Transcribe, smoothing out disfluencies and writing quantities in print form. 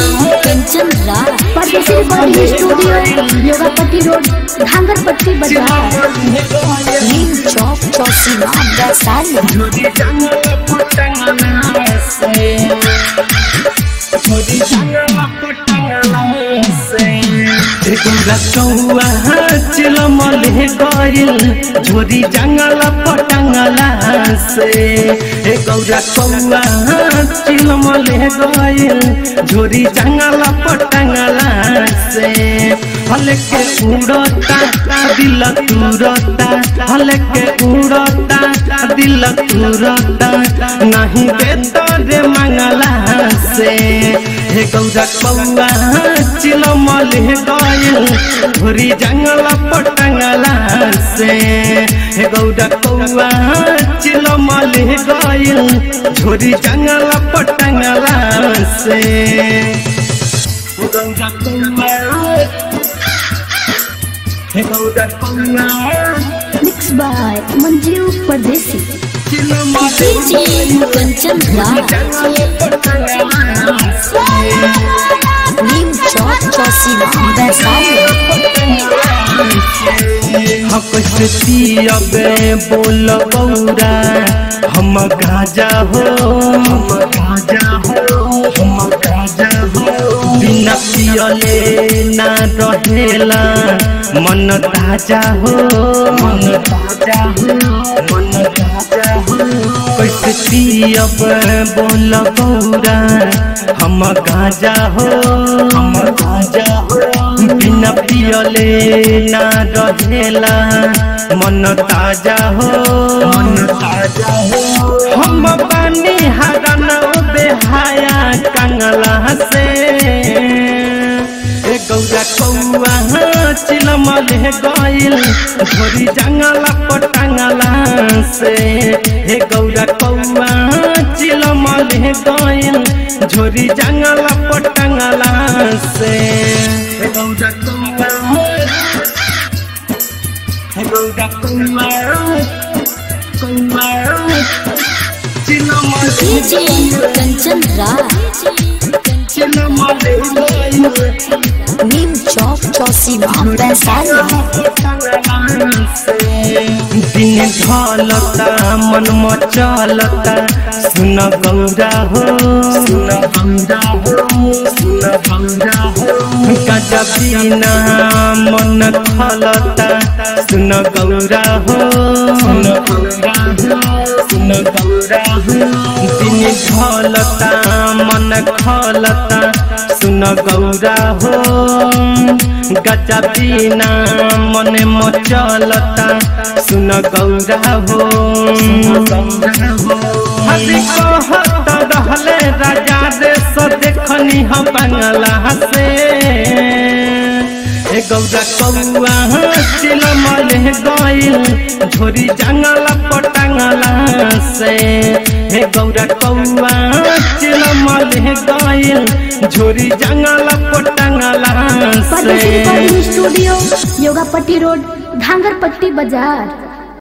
Kanchan Raj Pardesi recording studio Yogapatti road Dhangarpatti बाजार नीम चौक चौसीमा वैशाली। चिलमले गइल झोरी जंगल पटंगला से गौरा कौआ चिलमले गइल झोरी जंगल पटंगला से हलके उड़ता दिल तुरता हलके उड़ता दिल तुरता नहीं देता रे मंगला से हे गौरा कौआ चिलमले गइल झोरी जंगल पटंगला से हे गौरा कौआ चिलमले गइल झोरी जंगल पटंगला से गौरा कौआ हे गौरा कौआ मिक्स बाय मंजू परदेसी कंचन राज नीम चौक चौसीमा वैशाली। कैसे पियबे बोल गौरा हम गाजा हो हम गाजा हो हम गाजा हो बिना पियले ना रहेला मन ताजा हो मन ताजा हो मन ताजा हो कैसे पियब बोल गौरा हम गाजा हो हम गाजा हो बिना पियले ना रहेला मन ताजा हो मन ताजा हो हम पानी हरन बेहाया कंगला से गौरा कौआ चिलमले गइल झोरी जंगल पटंगला से हे गौरा कौआ चिलमले गइल झोरी जंगल पटंगला से हे गौरा कौआ हे गौरा कौआ कौआ चिलमले कंचन राज नीम चौक चौसीमा वैशाली। दिन ढलता मन मचलता सुन गौरा हो सुन गौरा हो सुन गौरा हो गजा बिना मन खलता सुन गौरा हो सुन गौरा हो सुन गौरा हो दिन ढलता मन खलता सुन गौरा हो गजा बिना मन मचलता सुन गौरा हो हरि कहत रहले राजा देश देखनी हम बंगला से हे गौरा कौआ चिलमले गइल झोरी जंगल पटंगला से हे गौरा कौआ चिलमले गइल झोरी जंगल पटंगला से। स्टूडियो योगापट्टी रोड धांगरपट्टी बाजार।